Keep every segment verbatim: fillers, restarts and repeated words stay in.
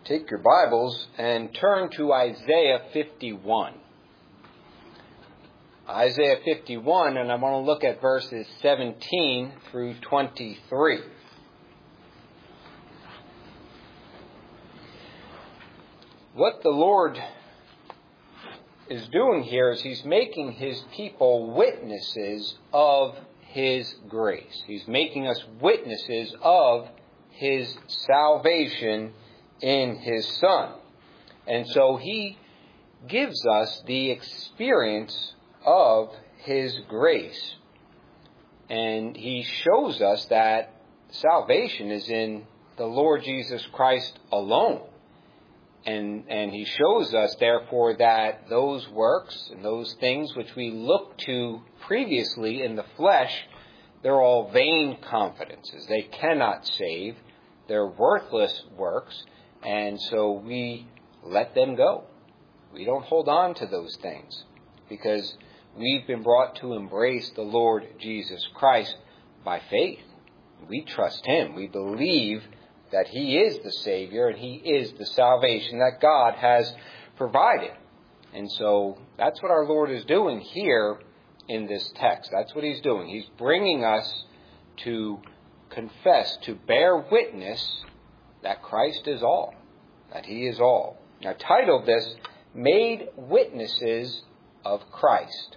Take your Bibles and turn to Isaiah fifty-one. Isaiah fifty-one, and I want to look at verses seventeen through twenty-three. What the Lord is doing here is He's making His people witnesses of His grace. He's making us witnesses of His salvation in His Son. And so He gives us the experience of His grace. And He shows us that salvation is in the Lord Jesus Christ alone. And, and He shows us, therefore, that those works and those things which we look to previously in the flesh, they're all vain confidences. They cannot save. They're worthless works. And so we let them go. We don't hold on to those things because we've been brought to embrace the Lord Jesus Christ by faith. We trust Him. We believe that He is the Savior and He is the salvation that God has provided. And so that's what our Lord is doing here in this text. That's what He's doing. He's bringing us to confess, to bear witness that Christ is all, that He is all. I titled this, Made Witnesses of Christ.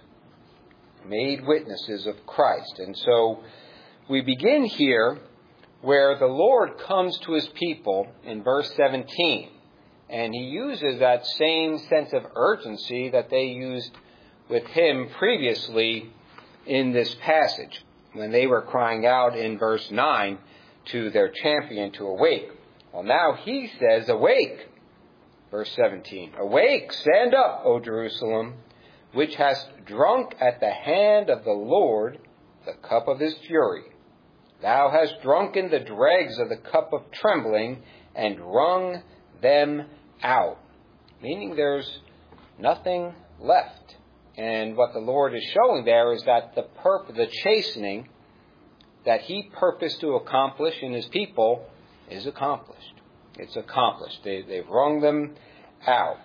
Made Witnesses of Christ. And so we begin here where the Lord comes to His people in verse seventeen. And He uses that same sense of urgency that they used with Him previously in this passage, when they were crying out in verse nine to their champion to awake. Well, now He says, awake, verse seventeen, awake, stand up, O Jerusalem, which hast drunk at the hand of the Lord the cup of His fury. Thou hast drunken the dregs of the cup of trembling and wrung them out. Meaning there's nothing left. And what the Lord is showing there is that the purpose, the chastening that He purposed to accomplish in His people is accomplished. It's accomplished. They, they've wrung them out.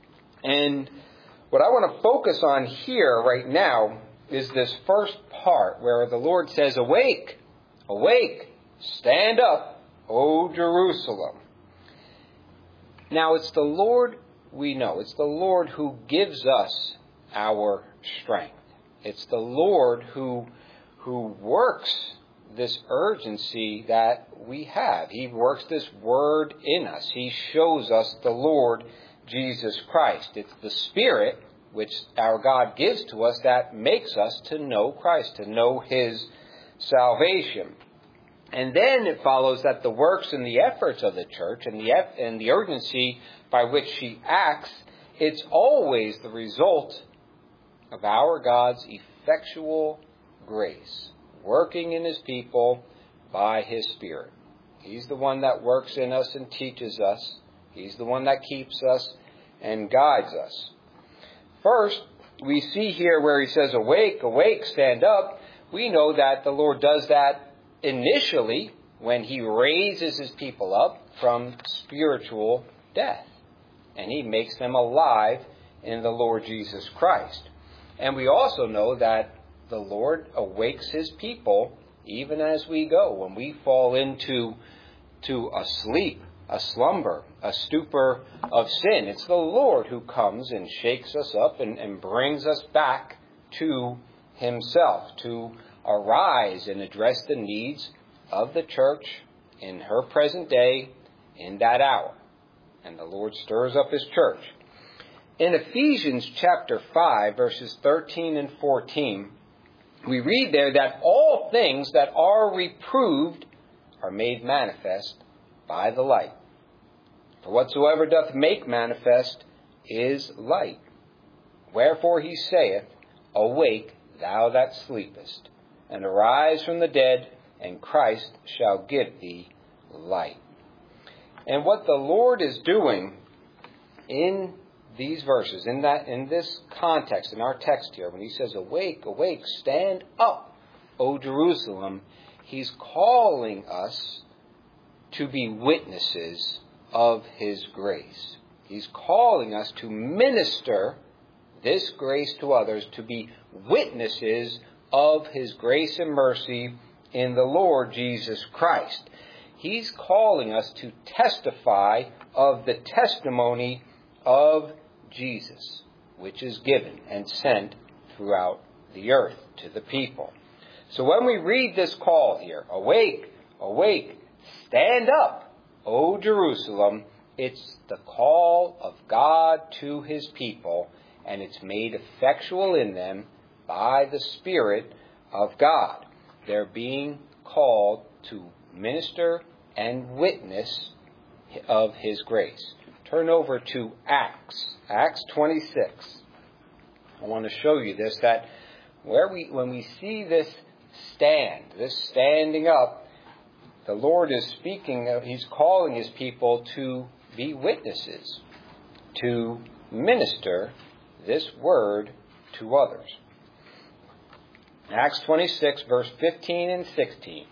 And what I want to focus on here right now is this first part where the Lord says, awake, awake, stand up, O Jerusalem. Now it's the Lord we know. It's the Lord who gives us our strength. It's the Lord who, who works this urgency that we have. He works this word in us. He shows us the Lord Jesus Christ. It's the Spirit which our God gives to us that makes us to know Christ, to know His salvation. And then it follows that the works and the efforts of the church and the and the urgency by which she acts, it's always the result of our God's effectual grace, working in His people by His Spirit. He's the one that works in us and teaches us. He's the one that keeps us and guides us. First, we see here where He says, awake, awake, stand up. We know that the Lord does that initially when He raises His people up from spiritual death. And He makes them alive in the Lord Jesus Christ. And we also know that the Lord awakes His people even as we go. When we fall into to a sleep, a slumber, a stupor of sin, it's the Lord who comes and shakes us up and, and brings us back to Himself, to arise and address the needs of the church in her present day, in that hour. And the Lord stirs up His church. In Ephesians chapter five, verses thirteen and fourteen, we read there that all things that are reproved are made manifest by the light. For whatsoever doth make manifest is light. Wherefore He saith, awake, thou that sleepest, and arise from the dead, and Christ shall give thee light. And what the Lord is doing in these verses, in that, in this context, in our text here, when He says, awake, awake, stand up, O Jerusalem, He's calling us to be witnesses of His grace. He's calling us to minister this grace to others, to be witnesses of His grace and mercy in the Lord Jesus Christ. He's calling us to testify of the testimony of Jesus, which is given and sent throughout the earth to the people. So when we read this call here, awake, awake, stand up, O Jerusalem, it's the call of God to His people, and it's made effectual in them by the Spirit of God. They're being called to minister and witness of His grace. Turn over to Acts, Acts twenty-six. I want to show you this, that where we, when we see this stand, this standing up, the Lord is speaking, He's calling His people to be witnesses, to minister this word to others. Acts twenty-six, verse fifteen and sixteen.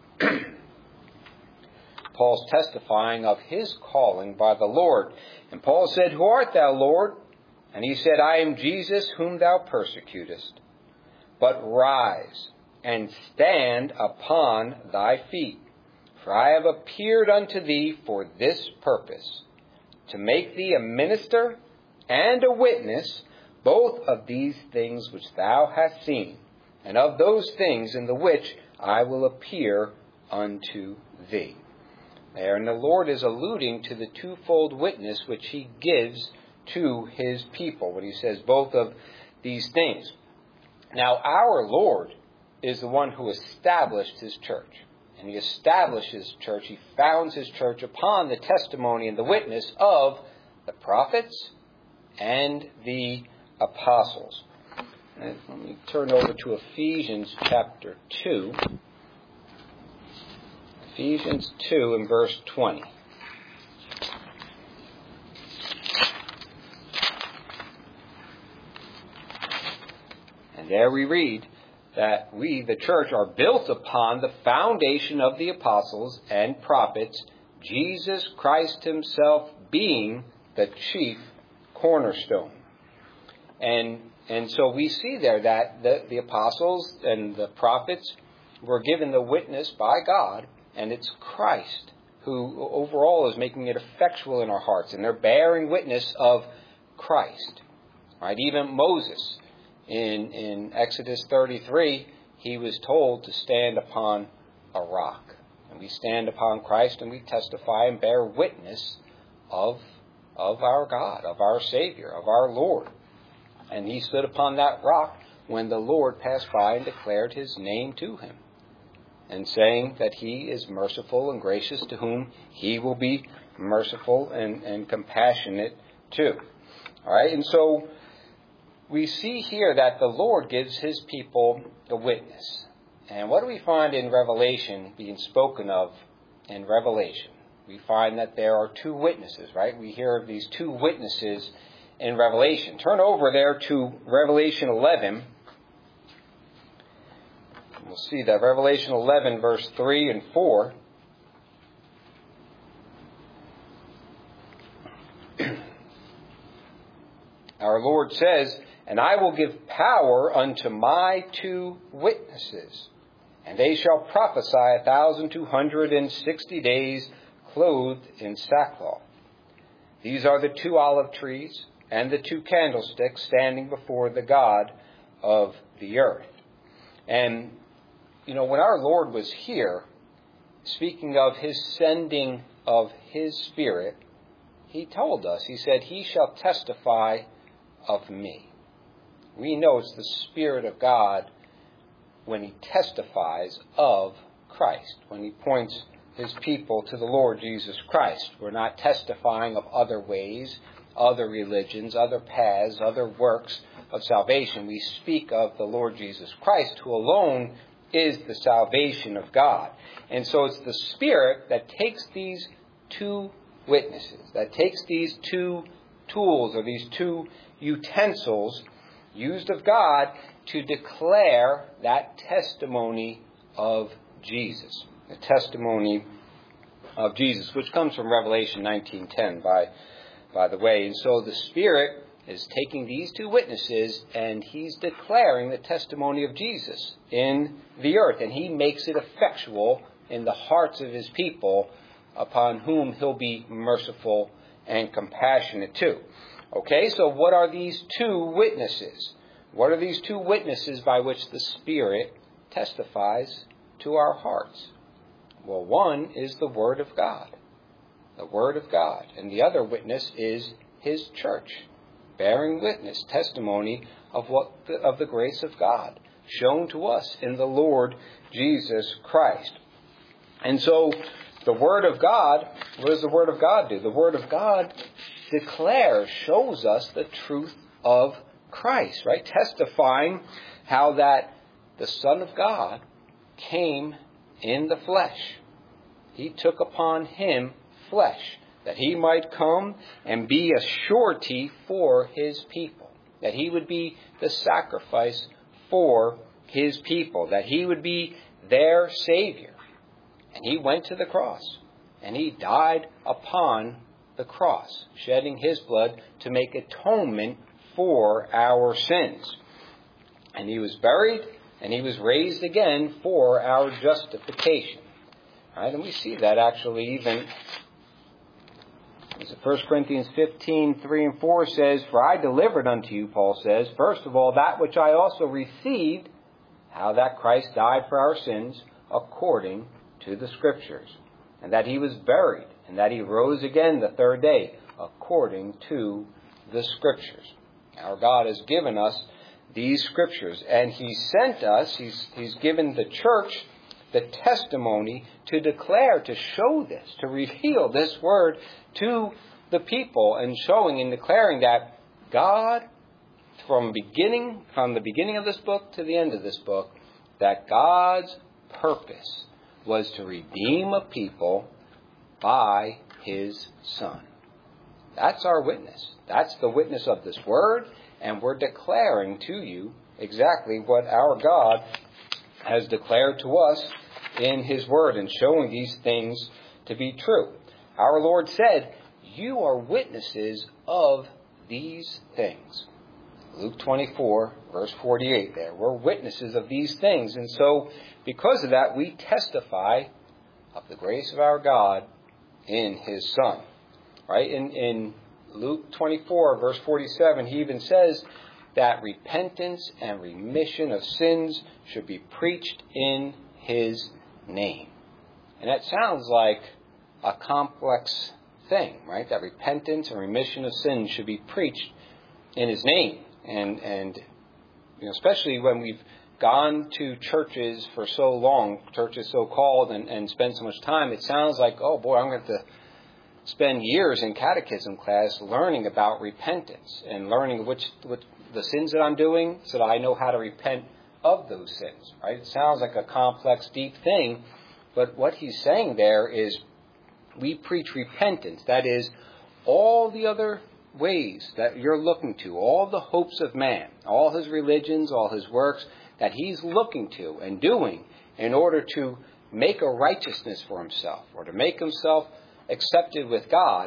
Paul's testifying of his calling by the Lord. And Paul said, Who art thou, Lord? And he said, I am Jesus whom thou persecutest. But rise and stand upon thy feet. For I have appeared unto thee for this purpose, to make thee a minister and a witness both of these things which thou hast seen, and of those things in the which I will appear unto thee. There, and the Lord is alluding to the twofold witness which He gives to His people when He says both of these things. Now, our Lord is the one who established His church. And He established His church. He founds His church upon the testimony and the witness of the prophets and the apostles. And let me turn over to Ephesians chapter two. Ephesians two and verse twenty. And there we read that we, the church, are built upon the foundation of the apostles and prophets, Jesus Christ Himself being the chief cornerstone. And and so we see there that the, the apostles and the prophets were given the witness by God, and it's Christ who overall is making it effectual in our hearts, and they're bearing witness of Christ. Right? Even Moses, in, in Exodus thirty-three, he was told to stand upon a rock. And we stand upon Christ and we testify and bear witness of, of our God, of our Savior, of our Lord. And he stood upon that rock when the Lord passed by and declared His name to him, and saying that He is merciful and gracious, to whom He will be merciful and, and compassionate too. All right, and so we see here that the Lord gives His people a witness. And what do we find in Revelation being spoken of in Revelation? We find that there are two witnesses, right? We hear of these two witnesses in Revelation. Turn over there to Revelation eleven. We'll see that Revelation eleven, verse three and four. Our Lord says, And I will give power unto my two witnesses, and they shall prophesy a thousand two hundred and sixty days, clothed in sackcloth. These are the two olive trees and the two candlesticks standing before the God of the earth. And, you know, when our Lord was here, speaking of His sending of His Spirit, He told us, He said, He shall testify of me. We know it's the Spirit of God when He testifies of Christ, when He points His people to the Lord Jesus Christ. We're not testifying of other ways, other religions, other paths, other works of salvation. We speak of the Lord Jesus Christ, who alone is the salvation of God. And so it's the Spirit that takes these two witnesses, that takes these two tools or these two utensils used of God to declare that testimony of Jesus, the testimony of Jesus, which comes from Revelation nineteen ten, by, by the way. And so the Spirit is taking these two witnesses and he's declaring the testimony of Jesus in the earth. And he makes it effectual in the hearts of his people, upon whom he'll be merciful and compassionate too. Okay, so what are these two witnesses? What are these two witnesses by which the Spirit testifies to our hearts? Well, one is the Word of God. The Word of God. And the other witness is his church, bearing witness, testimony of what the, of the grace of God shown to us in the Lord Jesus Christ. And so the Word of God, what does the Word of God do? The Word of God declares, shows us the truth of Christ, right? Testifying how that the Son of God came in the flesh. He took upon him flesh, that he might come and be a surety for his people, that he would be the sacrifice for his people, that he would be their Savior. And he went to the cross, and he died upon the cross, shedding his blood to make atonement for our sins. And he was buried, and he was raised again for our justification. Right? And we see that actually even as First Corinthians fifteen, three and four says, "For I delivered unto you," Paul says, "first of all that which I also received, how that Christ died for our sins according to the Scriptures, and that he was buried, and that he rose again the third day according to the Scriptures." Our God has given us these Scriptures, and he sent us, he's, he's given the church the testimony to declare, to show this, to reveal this word to the people, and showing and declaring that God, from beginning, from the beginning of this book to the end of this book, that God's purpose was to redeem a people by his Son. That's our witness. That's the witness of this word, and we're declaring to you exactly what our God has declared to us in his word, and showing these things to be true. Our Lord said, "You are witnesses of these things." Luke twenty-four, verse forty-eight there. We're witnesses of these things. And so, because of that, we testify of the grace of our God in his Son. Right? In, in Luke twenty-four, verse forty-seven, he even says that repentance and remission of sins should be preached in his name. And that sounds like a complex thing, right? That repentance and remission of sins should be preached in his name. And, and you know, especially when we've gone to churches for so long, churches so called, and, and spend so much time, it sounds like, oh boy, I'm going to have to spend years in catechism class learning about repentance and learning which, which the sins that I'm doing so that I know how to repent of those sins, right? It sounds like a complex, deep thing, but what he's saying there is we preach repentance. That is, all the other ways that you're looking to, all the hopes of man, all his religions, all his works that he's looking to and doing in order to make a righteousness for himself or to make himself accepted with God.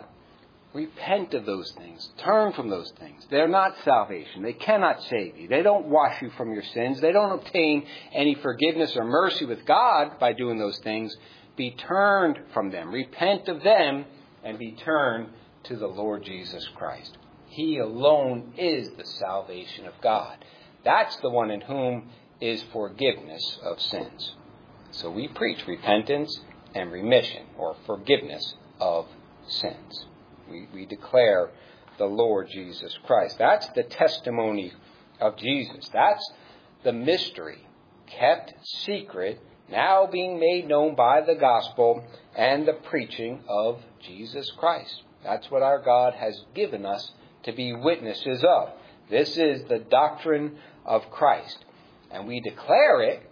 Repent of those things. Turn from those things. They're not salvation. They cannot save you. They don't wash you from your sins. They don't obtain any forgiveness or mercy with God by doing those things. Be turned from them. Repent of them and be turned to the Lord Jesus Christ. He alone is the salvation of God. That's the one in whom is forgiveness of sins. So we preach repentance and remission, or forgiveness of sins. We, we declare the Lord Jesus Christ. That's the testimony of Jesus. That's the mystery kept secret, now being made known by the gospel and the preaching of Jesus Christ. That's what our God has given us to be witnesses of. This is the doctrine of Christ. And we declare it,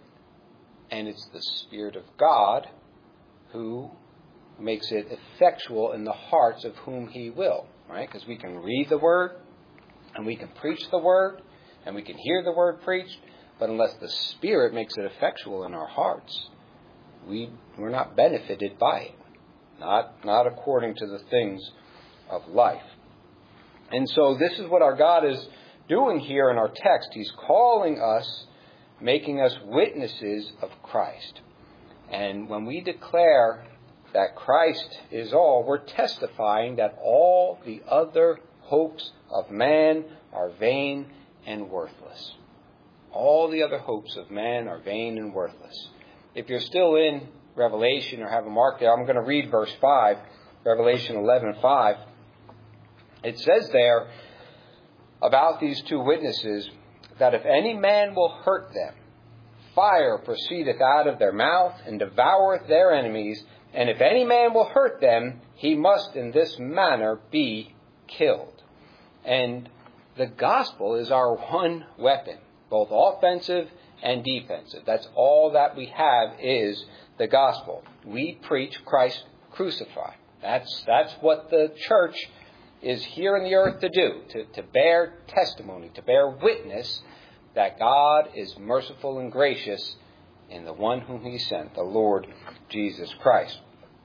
and it's the Spirit of God who makes it effectual in the hearts of whom he will, right? Because we can read the word, and we can preach the word, and we can hear the word preached, but unless the Spirit makes it effectual in our hearts, we, we're not benefited by it. not, not according to the things of life. And so this is what our God is doing here in our text. He's calling us, making us witnesses of Christ. And when we declare that Christ is all, we're testifying that all the other hopes of man are vain and worthless. All the other hopes of man are vain and worthless. If you're still in Revelation or have a mark there, I'm going to read verse five, Revelation eleven five. It says there about these two witnesses that if any man will hurt them, fire proceedeth out of their mouth and devoureth their enemies. And if any man will hurt them, he must in this manner be killed. And the gospel is our one weapon, both offensive and defensive. That's all that we have is the gospel. We preach Christ crucified. That's, that's what the church is here in the earth to do, to, to bear testimony, to bear witness that God is merciful and gracious in the one whom he sent, the Lord Jesus Christ.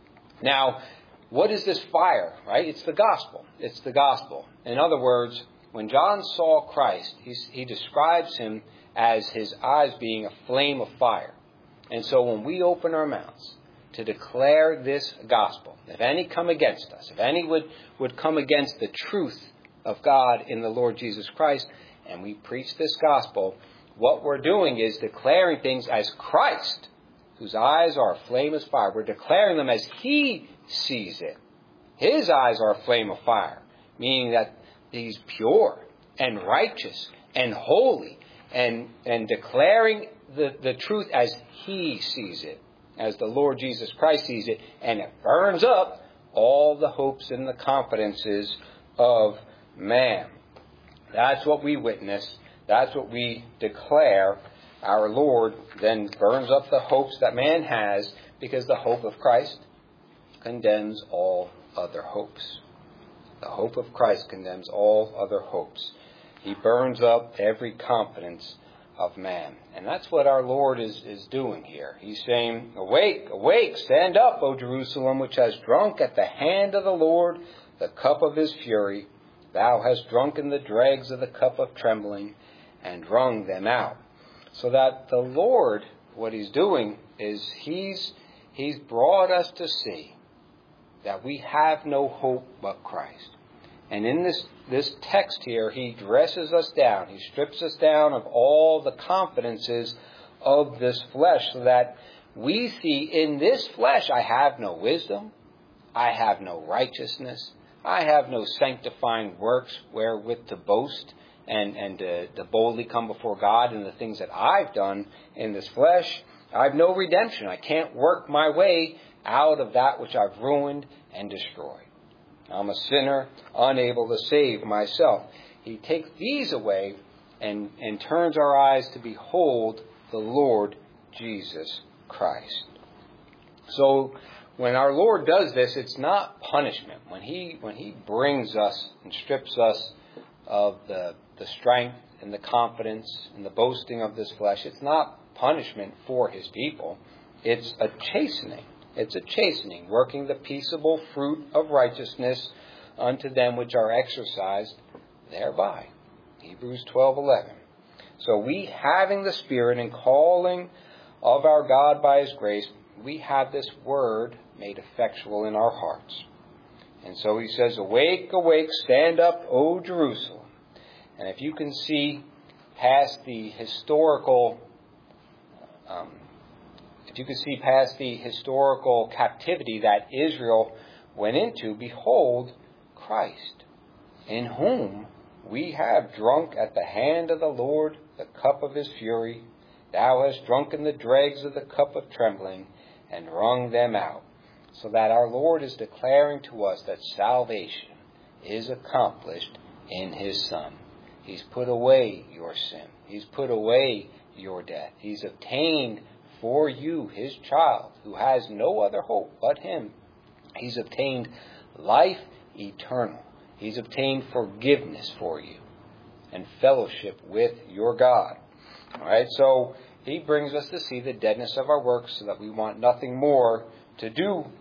Now, what is this fire, right? It's the gospel. It's the gospel. In other words, when John saw Christ, he, he describes him as his eyes being a flame of fire. And so when we open our mouths to declare this gospel, if any come against us, if any would, would come against the truth of God in the Lord Jesus Christ, and we preach this gospel, what we're doing is declaring things as Christ, whose eyes are a flame of fire. We're declaring them as he sees it. His eyes are a flame of fire, meaning that he's pure and righteous and holy, and, and declaring the, the truth as he sees it, as the Lord Jesus Christ sees it, and it burns up all the hopes and the confidences of man. That's what we witness. That's what we declare. Our Lord then burns up the hopes that man has, because the hope of Christ condemns all other hopes. The hope of Christ condemns all other hopes. He burns up every confidence of man. And that's what our Lord is, is doing here. He's saying, awake, awake, stand up, O Jerusalem, which has drunk at the hand of the Lord the cup of his fury. Thou hast drunken the dregs of the cup of trembling and wrung them out. So that the Lord, what he's doing is he's, he's brought us to see that we have no hope but Christ. And in this, this text here, he dresses us down. He strips us down of all the confidences of this flesh, so that we see in this flesh, I have no wisdom, I have no righteousness, I have no sanctifying works wherewith to boast and, and to, to boldly come before God in the things that I've done in this flesh. I have no redemption. I can't work my way out of that which I've ruined and destroyed. I'm a sinner, unable to save myself. He takes these away and, and turns our eyes to behold the Lord Jesus Christ. So when our Lord does this, it's not punishment. When he when he brings us and strips us of the, the strength and the confidence and the boasting of this flesh, it's not punishment for his people. It's a chastening. It's a chastening, working the peaceable fruit of righteousness unto them which are exercised thereby. Hebrews twelve eleven. So we, having the Spirit and calling of our God by his grace, we have this word made effectual in our hearts. And so he says, awake, awake, stand up, O Jerusalem. And if you can see past the historical um, If you can see past the historical captivity that Israel went into, behold Christ, in whom we have drunk at the hand of the Lord the cup of his fury. Thou hast drunken the dregs of the cup of trembling and wrung them out. So that our Lord is declaring to us that salvation is accomplished in his Son. He's put away your sin. He's put away your death. He's obtained for you, his child, who has no other hope but him. He's obtained life eternal. He's obtained forgiveness for you and fellowship with your God. All right, so he brings us to see the deadness of our works, so that we want nothing more to do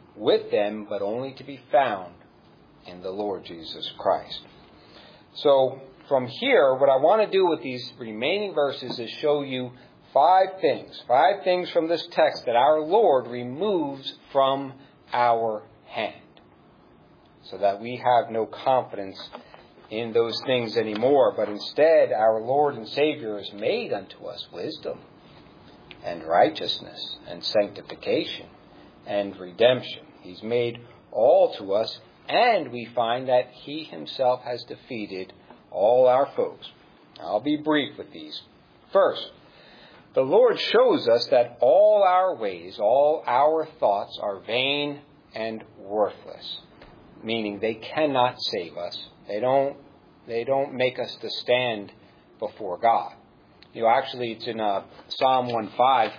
with them, but only to be found in the Lord Jesus Christ. So from here, what I want to do with these remaining verses is show you five things, five things from this text that our Lord removes from our hand, so that we have no confidence in those things anymore, but instead our Lord and Savior has made unto us wisdom and righteousness and sanctification and redemption. He's made all to us, and we find that He Himself has defeated all our foes. I'll be brief with these. First, the Lord shows us that all our ways, all our thoughts are vain and worthless, meaning they cannot save us. They don't, they don't make us to stand before God. You know, actually, it's in uh, Psalm one five.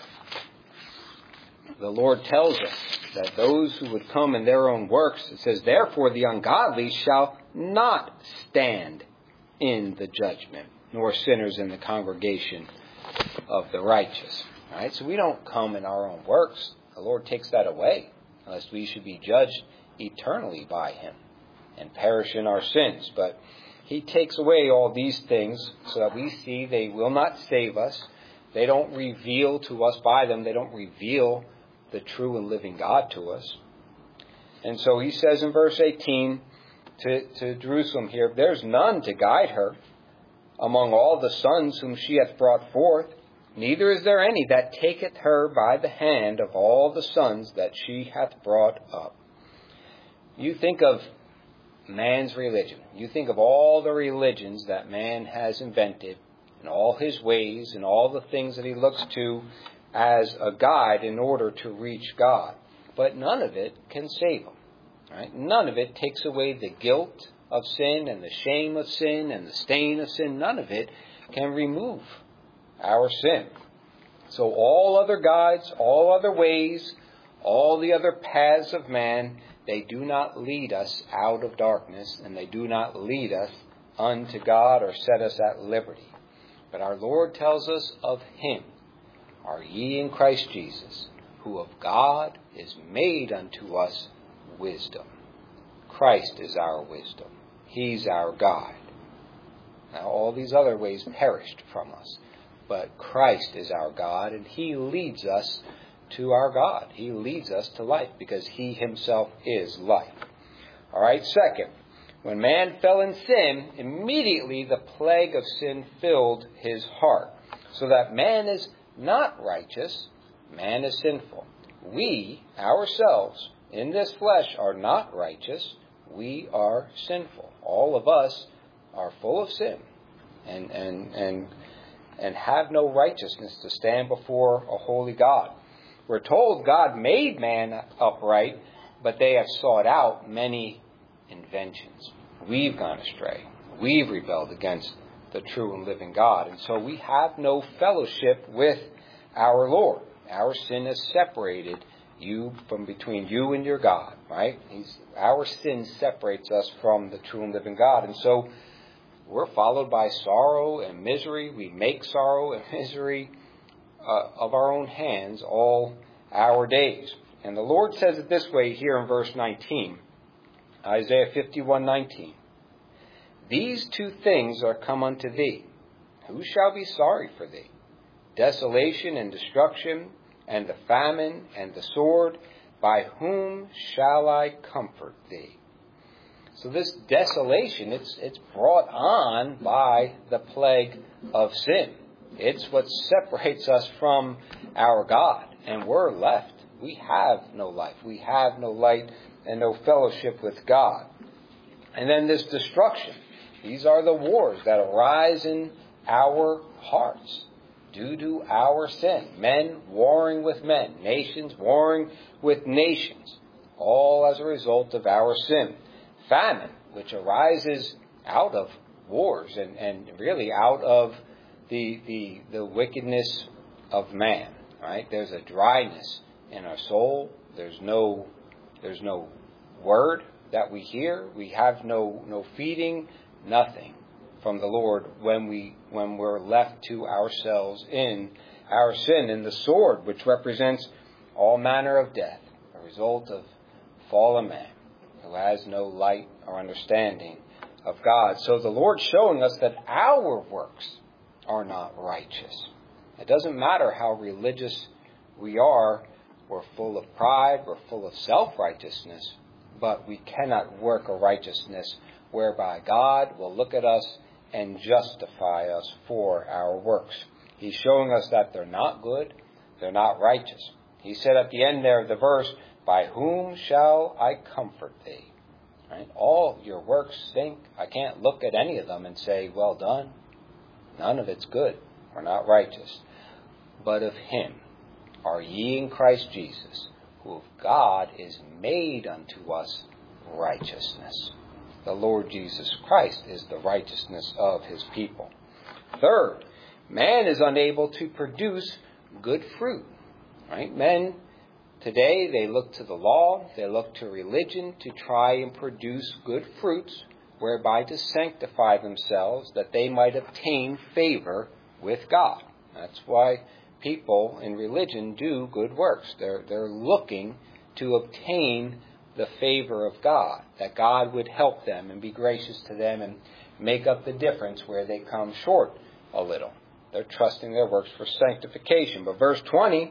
The Lord tells us that those who would come in their own works, it says, therefore the ungodly shall not stand in the judgment, nor sinners in the congregation of the righteous. All right, so we don't come in our own works. The Lord takes that away, lest we should be judged eternally by Him and perish in our sins. But He takes away all these things so that we see they will not save us. They don't reveal to us by them. They don't reveal the true and living God to us. And so He says in verse eighteen to, to Jerusalem here, there's none to guide her among all the sons whom she hath brought forth, neither is there any that taketh her by the hand of all the sons that she hath brought up. You think of man's religion. You think of all the religions that man has invented and all his ways and all the things that he looks to as a guide in order to reach God. But none of it can save him. Right? None of it takes away the guilt of sin and the shame of sin and the stain of sin. None of it can remove our sin. So all other guides, all other ways, all the other paths of man, they do not lead us out of darkness, and they do not lead us unto God or set us at liberty. But our Lord tells us of Him, are ye in Christ Jesus, who of God is made unto us wisdom. Christ is our wisdom. He's our guide. Now all these other ways perished from us, but Christ is our God, and He leads us to our God. He leads us to life because He Himself is life. All right, second, when man fell in sin, immediately the plague of sin filled his heart, so that man is not righteous, man is sinful. We, ourselves, in this flesh are not righteous, we are sinful. All of us are full of sin and, and, and, and have no righteousness to stand before a holy God. We're told God made man upright, but they have sought out many inventions. We've gone astray. We've rebelled against the true and living God. And so we have no fellowship with our Lord. Our sin has separated you from between you and your God, right? He's, our sin separates us from the true and living God. And so we're followed by sorrow and misery. We make sorrow and misery uh, of our own hands all our days. And the Lord says it this way here in verse nineteen, Isaiah fifty-one nineteen. These two things are come unto thee. Who shall be sorry for thee? Desolation and destruction, and the famine and the sword. By whom shall I comfort thee? So this desolation, it's it's brought on by the plague of sin. It's what separates us from our God, and we're left. We have no life. We have no light and no fellowship with God. And then this destruction. These are the wars that arise in our hearts due to our sin. Men warring with men. Nations warring with nations. All as a result of our sin. Famine, which arises out of wars and, and really out of the, the, the wickedness of man. Right? There's a dryness in our soul. There's no, there's no word that we hear. We have no, no feeding. Nothing from the Lord when we when we're left to ourselves in our sin. And the sword, which represents all manner of death, a result of fallen man who has no light or understanding of God. So the Lord's showing us that our works are not righteous. It doesn't matter how religious we are. We're full of pride. We're full of self-righteousness. But we cannot work a righteousness whereby God will look at us and justify us for our works. He's showing us that they're not good. They're not righteous. He said at the end there of the verse, by whom shall I comfort thee? Right? All your works stink. I can't look at any of them and say, well done. None of it's good or not righteous. But of him are ye in Christ Jesus, who of God is made unto us righteousness. The Lord Jesus Christ is the righteousness of his people. Third, man is unable to produce good fruit. Right? Men today, they look to the law, they look to religion to try and produce good fruits, whereby to sanctify themselves, that they might obtain favor with God. That's why people in religion do good works. They're, they're looking to obtain the favor of God, that God would help them and be gracious to them and make up the difference where they come short a little. They're trusting their works for sanctification. But verse twenty,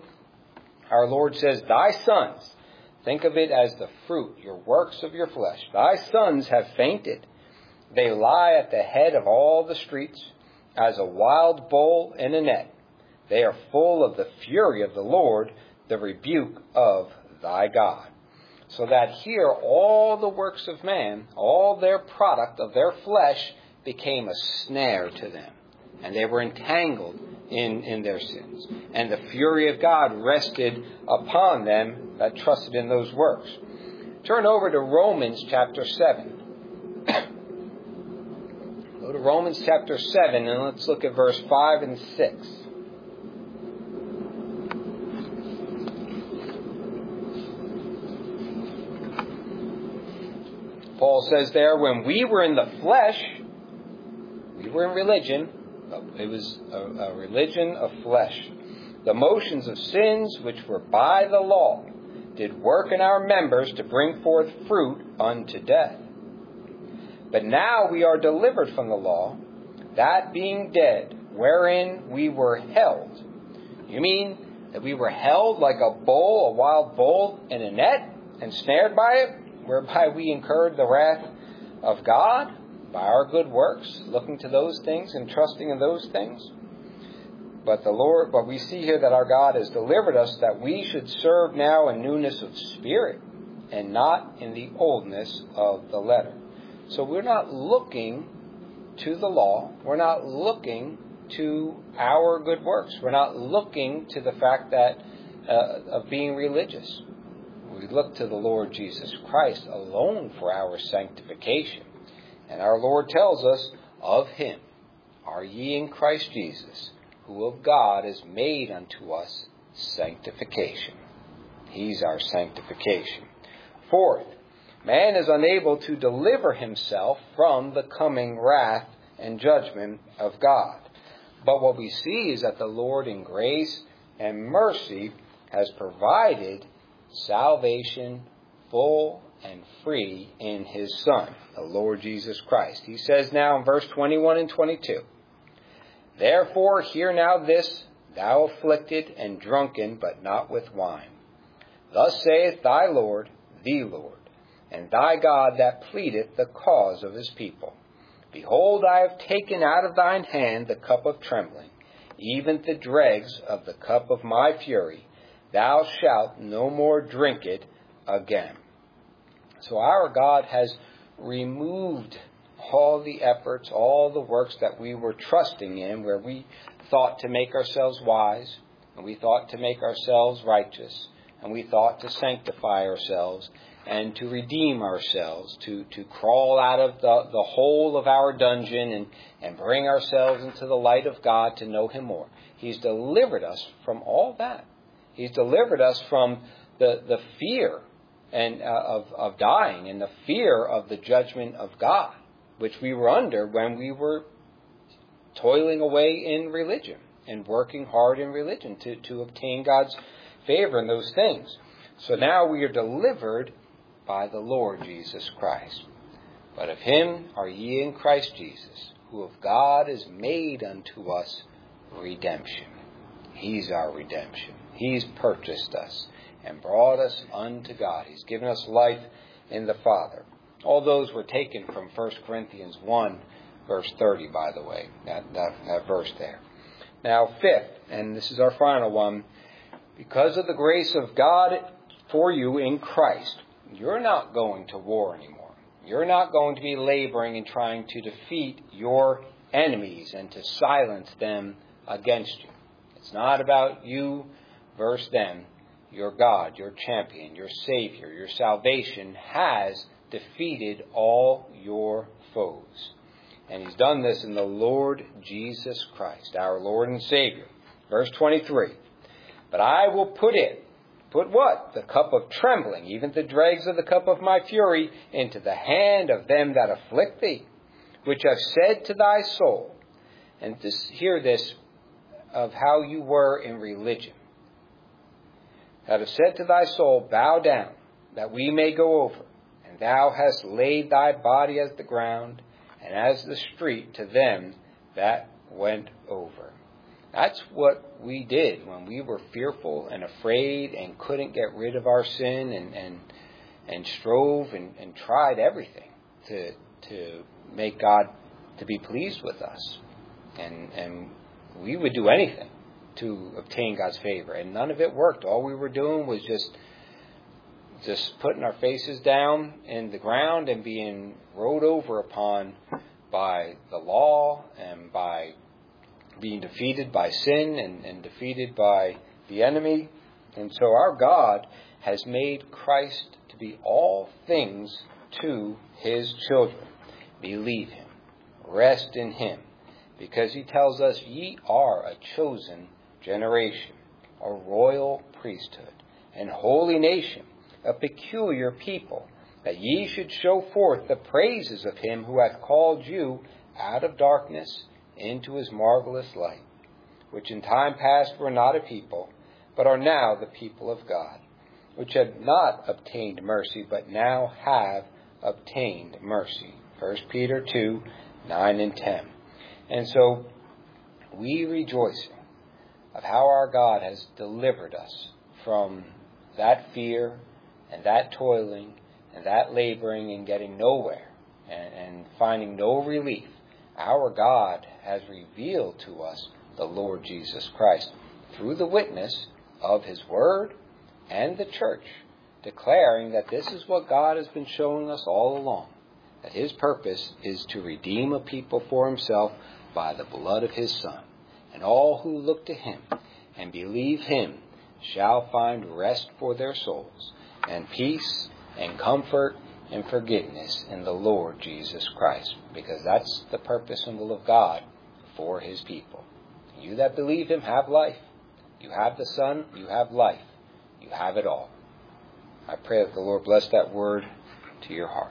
our Lord says, thy sons, think of it as the fruit, your works of your flesh. Thy sons have fainted. They lie at the head of all the streets as a wild bull in a net. They are full of the fury of the Lord, the rebuke of thy God. So that here all the works of man, all their product of their flesh became a snare to them. And they were entangled in, in their sins. And the fury of God rested upon them that trusted in those works. Turn over to Romans chapter seven. Go to Romans chapter seven and let's look at verse five and six. Paul says there, when we were in the flesh, we were in religion. It was a, a religion of flesh. The motions of sins which were by the law did work in our members to bring forth fruit unto death. But now we are delivered from the law, that being dead, wherein we were held. You mean that we were held like a bull, a wild bull, in a net and snared by it, whereby we incurred the wrath of God by our good works, looking to those things and trusting in those things? But the Lord, but we see here that our God has delivered us, that we should serve now in newness of spirit and not in the oldness of the letter. So we're not looking to the law. We're not looking to our good works. We're not looking to the fact that uh, of being religious. We look to the Lord Jesus Christ alone for our sanctification. And our Lord tells us, of him are ye in Christ Jesus, who of God is made unto us sanctification. He's our sanctification. Fourth, man is unable to deliver himself from the coming wrath and judgment of God. But what we see is that the Lord in grace and mercy has provided salvation full and free in his Son, the Lord Jesus Christ. He says now in verse twenty-one and twenty-two, therefore hear now this, thou afflicted and drunken, but not with wine. Thus saith thy Lord, the Lord, and thy God that pleadeth the cause of his people. Behold, I have taken out of thine hand the cup of trembling, even the dregs of the cup of my fury. Thou shalt no more drink it again. So our God has removed all the efforts, all the works that we were trusting in, where we thought to make ourselves wise, and we thought to make ourselves righteous, and we thought to sanctify ourselves, and to redeem ourselves, to, to crawl out of the, the hole of our dungeon and, and bring ourselves into the light of God to know him more. He's delivered us from all that. He's delivered us from the, the fear and uh, of, of dying and the fear of the judgment of God, which we were under when we were toiling away in religion and working hard in religion to, to obtain God's favor in those things. So now we are delivered by the Lord Jesus Christ. But of him are ye in Christ Jesus, who of God is made unto us redemption. He's our redemption. He's purchased us and brought us unto God. He's given us life in the Father. All those were taken from First Corinthians one, verse thirty, by the way, that, that, that verse there. Now, fifth, and this is our final one, because of the grace of God for you in Christ, you're not going to war anymore. You're not going to be laboring and trying to defeat your enemies and to silence them against you. It's not about you versus them. Your God, your champion, your Savior, your salvation has defeated all your foes. And he's done this in the Lord Jesus Christ, our Lord and Savior. Verse twenty-three. But I will put it, put what? The cup of trembling, even the dregs of the cup of my fury, into the hand of them that afflict thee, which have said to thy soul. And just hear this of how you were in religion. That have said to thy soul, bow down, that we may go over. And thou hast laid thy body as the ground, and as the street to them that went over. That's what we did when we were fearful and afraid and couldn't get rid of our sin and and, and strove and, and tried everything to to make God to be pleased with us. And and we would do anything to obtain God's favor. And none of it worked. All we were doing was just just putting our faces down in the ground and being rode over upon by the law and by being defeated by sin and, and defeated by the enemy. And so our God has made Christ to be all things to his children. Believe him. Rest in him. Because he tells us, ye are a chosen generation, a royal priesthood, and holy nation, a peculiar people, that ye should show forth the praises of him who hath called you out of darkness into his marvelous light, which in time past were not a people, but are now the people of God, which have not obtained mercy, but now have obtained mercy. First Peter two, nine and ten. And so we rejoicing of how our God has delivered us from that fear and that toiling and that laboring and getting nowhere and, and finding no relief. Our God has revealed to us the Lord Jesus Christ through the witness of his word and the church, declaring that this is what God has been showing us all along, that his purpose is to redeem a people for himself by the blood of his Son. And all who look to him and believe him shall find rest for their souls, and peace and comfort and forgiveness in the Lord Jesus Christ, because that's the purpose and will of God for his people. You that believe him have life. You have the Son, you have life. You have it all. I pray that the Lord bless that word to your heart.